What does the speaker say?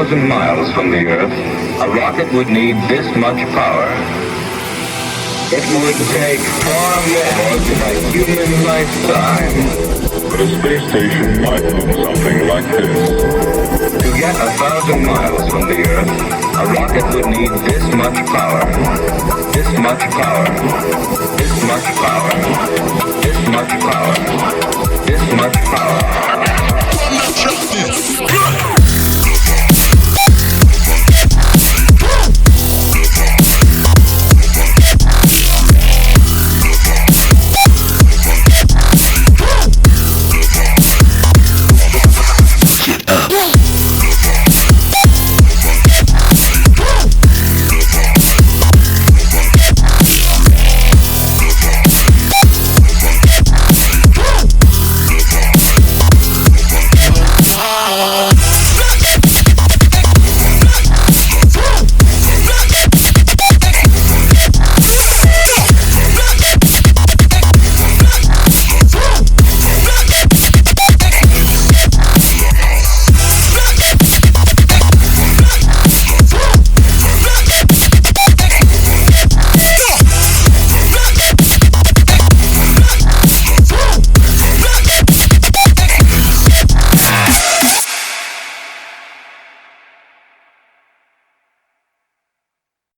1,000 miles from the Earth, a rocket would need this much power. It would take far more than a human lifetime. But a space station might look something like this. To get 1,000 miles from the Earth, a rocket would need this much power. This much power.